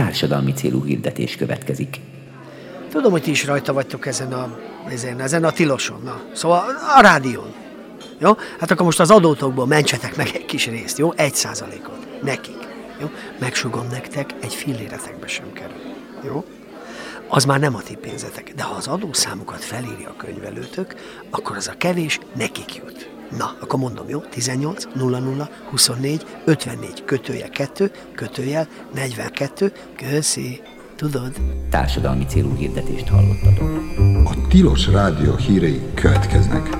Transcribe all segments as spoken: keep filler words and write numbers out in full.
társadalmi célú hirdetés következik. Tudom, hogy ti is rajta vagytok ezen a, ezen, ezen a tiloson, na. Szóval a rádión. Jó? Hát akkor most az adótokból mentsetek meg egy kis részt, jó? Egy százalékot. Nekik. Jó? Megsugom nektek, egy filléretekbe sem kerül. Jó? Az már nem a ti pénzetek, de ha az adószámukat felírja a könyvelőtök, akkor az a kevés nekik jut. Na, akkor mondom, jó? tizennyolc nulla nulla huszonnégy ötvennégy kötőjel kettő kötőjel negyvenkettő. Köszi. Tudod? Társadalmi célú hirdetést hallottatok. A Tilos Rádió hírei következnek.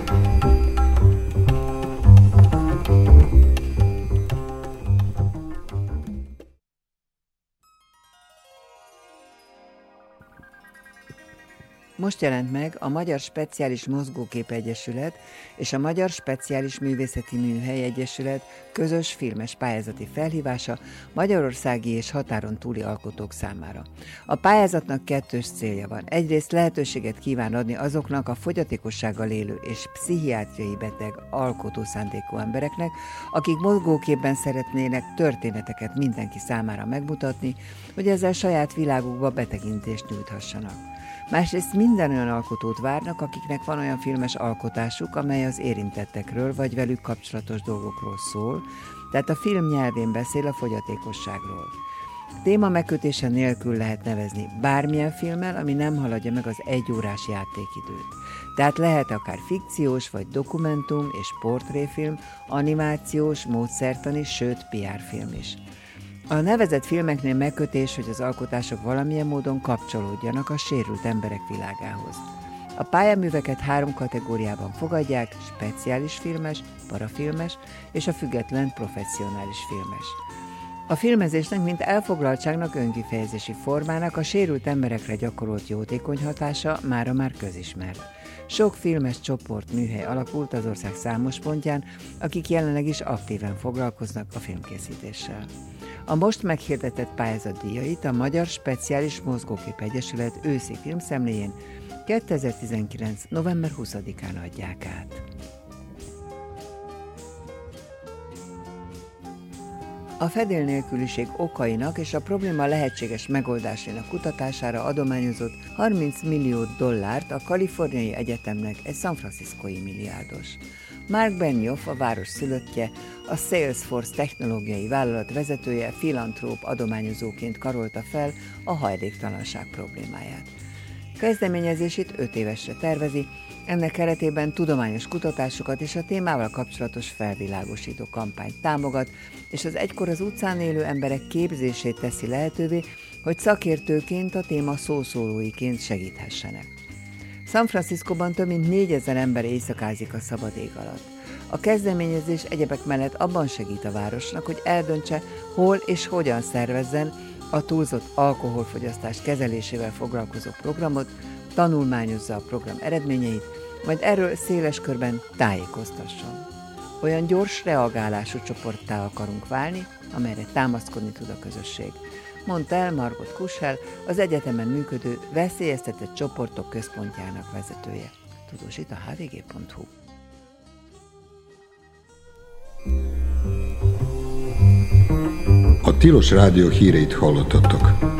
Most jelent meg a Magyar Speciális Mozgókép Egyesület és a Magyar Speciális Művészeti Műhely Egyesület közös filmes pályázati felhívása magyarországi és határon túli alkotók számára. A pályázatnak kettős célja van. Egyrészt lehetőséget kíván adni azoknak a fogyatékossággal élő és pszichiátriai beteg alkotó szándékú embereknek, akik mozgóképben szeretnének történeteket mindenki számára megmutatni, hogy ezzel saját világukba betekintést nyújthassanak. Másrészt minden olyan alkotót várnak, akiknek van olyan filmes alkotásuk, amely az érintettekről vagy velük kapcsolatos dolgokról szól, tehát a film nyelvén beszél a fogyatékosságról. Téma megkötése nélkül lehet nevezni bármilyen filmmel, ami nem haladja meg az egyórás játékidőt. Tehát lehet akár fikciós vagy dokumentum és portréfilm, animációs, módszertani, sőt pé er film is. A nevezett filmeknél megkötés, hogy az alkotások valamilyen módon kapcsolódjanak a sérült emberek világához. A pályaműveket három kategóriában fogadják: speciális filmes, parafilmes és a független professzionális filmes. A filmezésnek, mint elfoglaltságnak, önkifejezési formának a sérült emberekre gyakorolt jótékony hatása mára már közismert. Sok filmes csoport, műhely alakult az ország számos pontján, akik jelenleg is aktíven foglalkoznak a filmkészítéssel. A most meghirdetett pályázat díjait a Magyar Speciális Mozgókép Egyesület őszi filmszemléjén kétezer-tizenkilenc. november huszadikán adják át. A fedélnélküliség okainak és a probléma lehetséges megoldásainak kutatására adományozott harminc millió dollárt a Kaliforniai Egyetemnek egy San Franciscói milliárdos. Mark Benioff, a város szülöttje, a Salesforce technológiai vállalat vezetője filantróp adományozóként karolta fel a hajléktalanság problémáját. Kezdeményezését öt évesre tervezi, ennek keretében tudományos kutatásokat és a témával kapcsolatos felvilágosító kampányt támogat, és az egykor az utcán élő emberek képzését teszi lehetővé, hogy szakértőként a téma szószólóiként segíthessenek. San Franciscóban több mint négyezer ember éjszakázik a szabad ég alatt. A kezdeményezés egyebek mellett abban segít a városnak, hogy eldöntse, hol és hogyan szervezzen a túlzott alkoholfogyasztás kezelésével foglalkozó programot, tanulmányozza a program eredményeit, majd erről széles körben tájékoztasson. Olyan gyors reagálású csoporttá akarunk válni, amelyre támaszkodni tud a közösség, mondta el Margot Kuschel, az egyetemen működő veszélyeztetett csoportok központjának vezetője. Tudósít a há vé gé pont hú. A Tilos Rádió híreit hallottatok.